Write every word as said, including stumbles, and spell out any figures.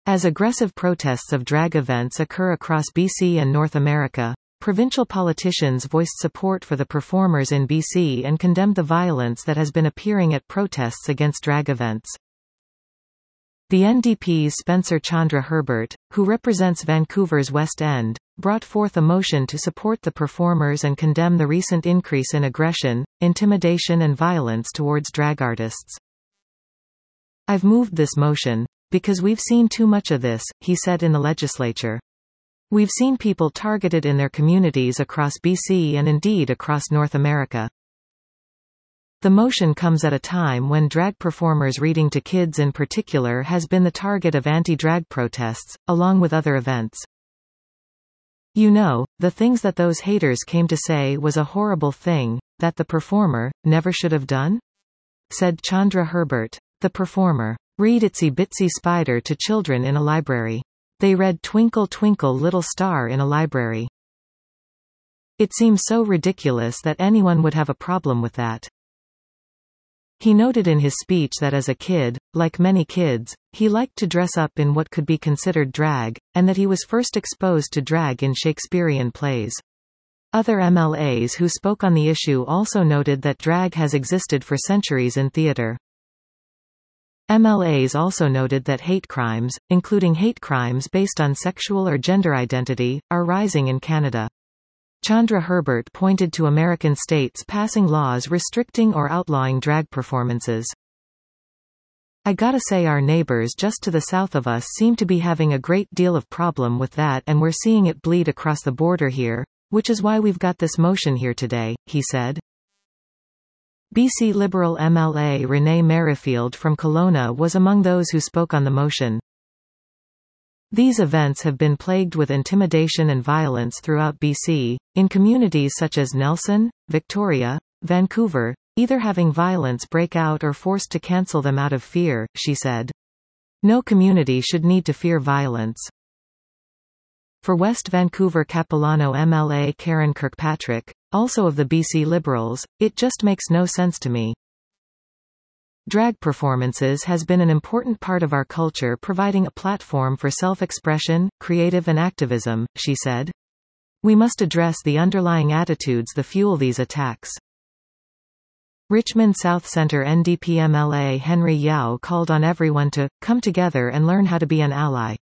As aggressive protests of drag events occur across B C and North America, provincial politicians voiced support for the performers in B C and condemned the violence that has been appearing at protests against drag events. The N D P's Spencer Chandra Herbert, who represents Vancouver's West End, brought forth a motion to support the performers and condemn the recent increase in aggression, intimidation and violence towards drag artists. "I've moved this motion because we've seen too much of this," he said in the legislature. "We've seen people targeted in their communities across B C and indeed across North America." The motion comes at a time when drag performers reading to kids in particular has been the target of anti-drag protests, along with other events. "You know, the things that those haters came to say was a horrible thing, that the performer never should have done?" said Chandra Herbert. The performer read Itsy Bitsy Spider to children in a library. They read Twinkle Twinkle Little Star in a library. It seems so ridiculous that anyone would have a problem with that. He noted in his speech that as a kid, like many kids, he liked to dress up in what could be considered drag, and that he was first exposed to drag in Shakespearean plays. Other M L As who spoke on the issue also noted that drag has existed for centuries in theatre. M L As also noted that hate crimes, including hate crimes based on sexual or gender identity, are rising in Canada. Chandra Herbert pointed to American states passing laws restricting or outlawing drag performances. "I gotta say our neighbors just to the south of us seem to be having a great deal of problem with that, and we're seeing it bleed across the border here, which is why we've got this motion here today," he said. B C Liberal M L A Renee Merrifield from Kelowna was among those who spoke on the motion. "These events have been plagued with intimidation and violence throughout B C, in communities such as Nelson, Victoria, Vancouver, either having violence break out or forced to cancel them out of fear," she said. "No community should need to fear violence." For West Vancouver Capilano M L A Karen Kirkpatrick, also of the B C Liberals, "It just makes no sense to me. Drag performances has been an important part of our culture, providing a platform for self-expression, creative and activism," she said. "We must address the underlying attitudes that fuel these attacks." Richmond South Centre N D P M L A Henry Yao called on everyone to come together and learn how to be an ally.